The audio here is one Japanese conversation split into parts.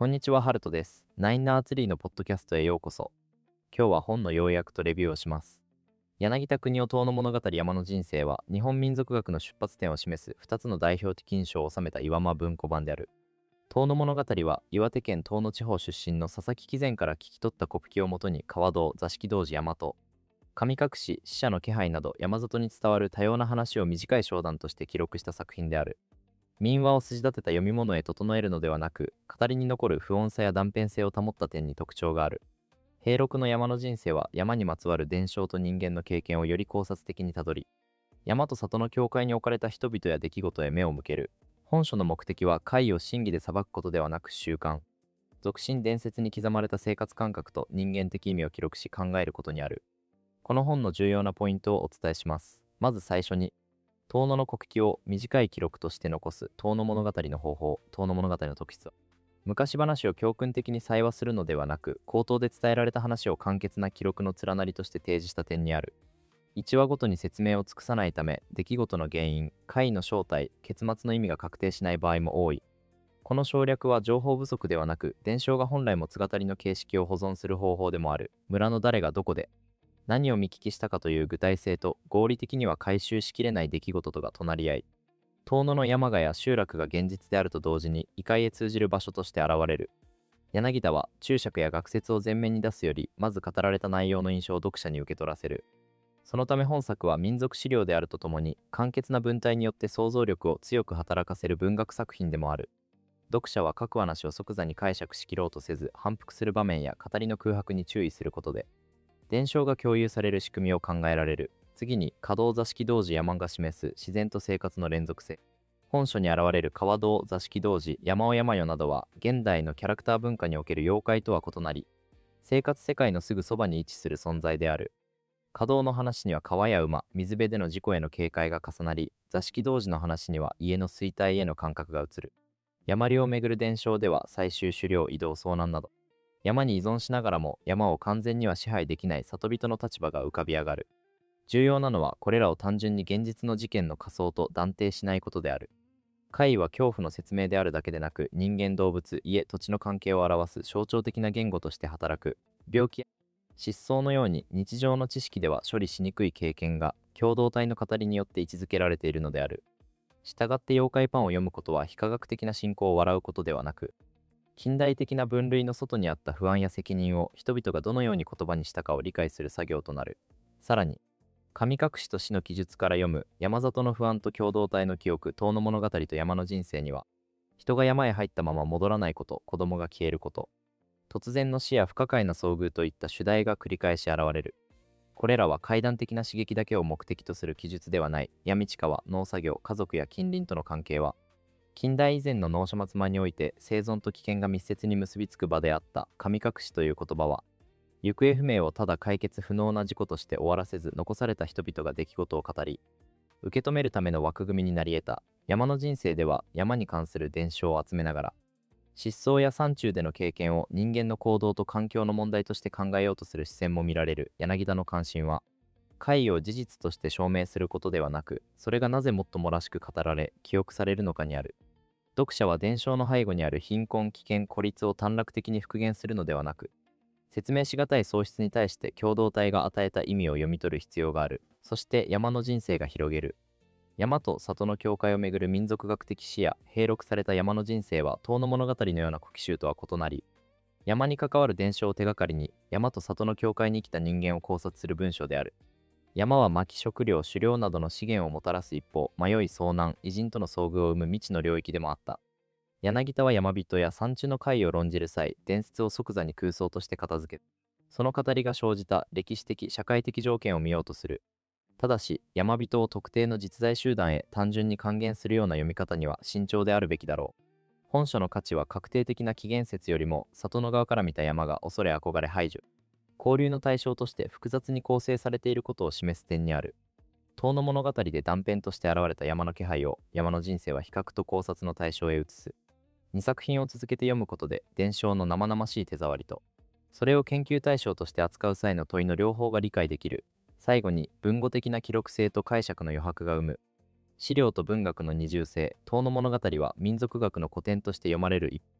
こんにちは、ハルトです。ナインナーツリーのポッドキャストへようこそ。今日は本の要約とレビューをします。柳田国夫遠野物語山の人生は、日本民族学の出発点を示す2つの代表的印象を収めた岩間文庫版である。遠野物語は、岩手県遠野地方出身の佐々木貴前から聞き取った古吹をもとに、川道、座敷童子大和、神隠し、死者の気配など山里に伝わる多様な話を短い章談として記録した作品である。民話を筋立てた読み物へ整えるのではなく、語りに残る不穏さや断片性を保った点に特徴がある。平六の山の人生は、山にまつわる伝承と人間の経験をより考察的にたどり、山と里の境界に置かれた人々や出来事へ目を向ける。本書の目的は怪を真偽で裁くことではなく習慣、俗信伝説に刻まれた生活感覚と人間的意味を記録し考えることにある。この本の重要なポイントをお伝えします。まず最初に、遠野の国記を短い記録として残す遠野物語の方法。遠野物語の特質は、昔話を教訓的に再話するのではなく、口頭で伝えられた話を簡潔な記録の連なりとして提示した点にある。一話ごとに説明を尽くさないため、出来事の原因、怪の正体、結末の意味が確定しない場合も多い。この省略は情報不足ではなく、伝承が本来持つ語りの形式を保存する方法でもある。村の誰がどこで何を見聞きしたかという具体性と、合理的には回収しきれない出来事とが隣り合い、遠野の山鹿や集落が現実であると同時に異界へ通じる場所として現れる。柳田は注釈や学説を前面に出すより、まず語られた内容の印象を読者に受け取らせる。そのため本作は民族資料であるとともに、簡潔な文体によって想像力を強く働かせる文学作品でもある。読者は各話を即座に解釈しきろうとせず、反復する場面や語りの空白に注意することで、伝承が共有される仕組みを考えられる。次に、可動座敷童子山が示す自然と生活の連続性。本書に現れる川道座敷童子山尾山代などは、現代のキャラクター文化における妖怪とは異なり、生活世界のすぐそばに位置する存在である。可動の話には川や馬、水辺での事故への警戒が重なり、座敷童子の話には家の衰退への感覚が移る。山領をめぐる伝承では、採集狩猟移動遭難など、山に依存しながらも山を完全には支配できない里人の立場が浮かび上がる。重要なのは、これらを単純に現実の事件の仮想と断定しないことである。怪異は恐怖の説明であるだけでなく、人間動物、家、土地の関係を表す象徴的な言語として働く。病気や失踪のように日常の知識では処理しにくい経験が、共同体の語りによって位置づけられているのである。したがって妖怪パンを読むことは非科学的な信仰を笑うことではなく、近代的な分類の外にあった不安や責任を人々がどのように言葉にしたかを理解する作業となる。さらに、神隠しと死の記述から読む山里の不安と共同体の記憶、遠野物語と山の人生には、人が山へ入ったまま戻らないこと、子供が消えること、突然の死や不可解な遭遇といった主題が繰り返し現れる。これらは階段的な刺激だけを目的とする記述ではない。闇地下は農作業、家族や近隣との関係は、近代以前の農書末間において生存と危険が密接に結びつく場であった。神隠しという言葉は、行方不明をただ解決不能な事故として終わらせず、残された人々が出来事を語り、受け止めるための枠組みになり得た。山の人生では、山に関する伝承を集めながら、失踪や山中での経験を人間の行動と環境の問題として考えようとする視線も見られる。柳田の関心は、怪異を事実として証明することではなく、それがなぜもっともらしく語られ、記憶されるのかにある。読者は伝承の背後にある貧困、危険、孤立を短絡的に復元するのではなく、説明しがたい喪失に対して共同体が与えた意味を読み取る必要がある。そして山の人生が広げる。山と里の境界をめぐる民族学的視野、併録された山の人生は遠野物語のような古奇集とは異なり、山に関わる伝承を手がかりに山と里の境界に生きた人間を考察する文章である。山は薪食料、狩猟などの資源をもたらす一方、迷い遭難、偉人との遭遇を生む未知の領域でもあった。柳田は山人や山中の怪を論じる際、伝説を即座に空想として片付け、その語りが生じた歴史的、社会的条件を見ようとする。ただし、山人を特定の実在集団へ単純に還元するような読み方には慎重であるべきだろう。本書の価値は確定的な起源説よりも、里の側から見た山が恐れ憧れ排除、交流の対象として複雑に構成されていることを示す点にある。遠野物語で断片として現れた山の気配を、山の人生は比較と考察の対象へ移す。2作品を続けて読むことで、伝承の生々しい手触りと、それを研究対象として扱う際の問いの両方が理解できる。最後に、文語的な記録性と解釈の余白が生む。資料と文学の二重性、遠野物語は民族学の古典として読まれる一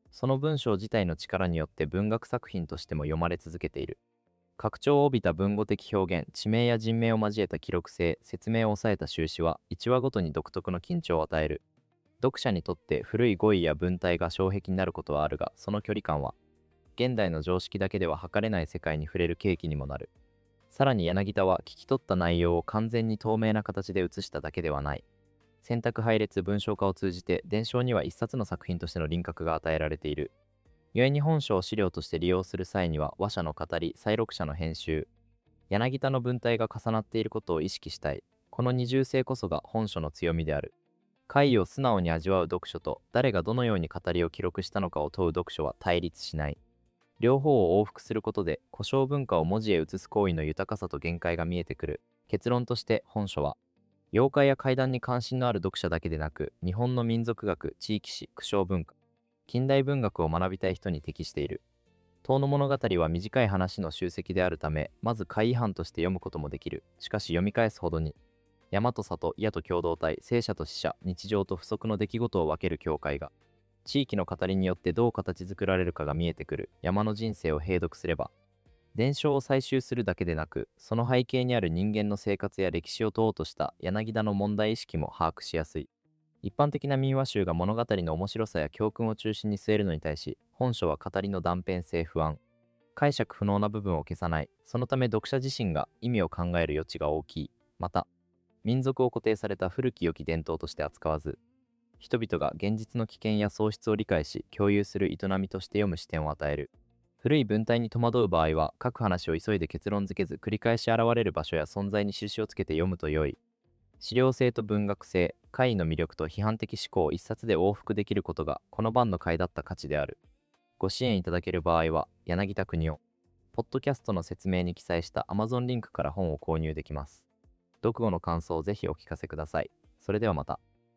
その文章自体の力によって文学作品としても読まれ続けている。拡張を帯びた文語的表現、地名や人名を交えた記録性、説明を抑えた収支は、1話ごとに独特の緊張を与える。読者にとって古い語彙や文体が障壁になることはあるが、その距離感は、現代の常識だけでは測れない世界に触れる契機にもなる。さらに柳田は聞き取った内容を完全に透明な形で写しただけではない。選択配列文章化を通じて伝承には一冊の作品としての輪郭が与えられている。故に本書を資料として利用する際には話者の語り、再録者の編集、柳田の文体が重なっていることを意識したい。この二重性こそが本書の強みである。回を素直に味わう読書と誰がどのように語りを記録したのかを問う読書は対立しない。両方を往復することで古書文化を文字へ移す行為の豊かさと限界が見えてくる。結論として本書は妖怪や怪談に関心のある読者だけでなく、日本の民族学、地域史、苦笑文化、近代文学を学びたい人に適している。遠野物語は短い話の集積であるため、まず怪異範として読むこともできる。しかし読み返すほどに、山と里、野と共同体、生者と死者、日常と不足の出来事を分ける境界が、地域の語りによってどう形作られるかが見えてくる。山の人生を閉読すれば、伝承を採集するだけでなく、その背景にある人間の生活や歴史を問おうとした柳田の問題意識も把握しやすい。一般的な民話集が物語の面白さや教訓を中心に据えるのに対し、本書は語りの断片性不安、解釈不能な部分を消さない。そのため読者自身が意味を考える余地が大きい。また、民族を固定された古き良き伝統として扱わず、人々が現実の危険や喪失を理解し共有する営みとして読む視点を与える。古い文体に戸惑う場合は、書く話を急いで結論付けず、繰り返し現れる場所や存在に印をつけて読むと良い。資料性と文学性、怪異の魅力と批判的思考を一冊で往復できることが、この版の回だった価値である。ご支援いただける場合は、柳田国夫。ポッドキャストの説明に記載した Amazon リンクから本を購入できます。読後の感想をぜひお聞かせください。それではまた。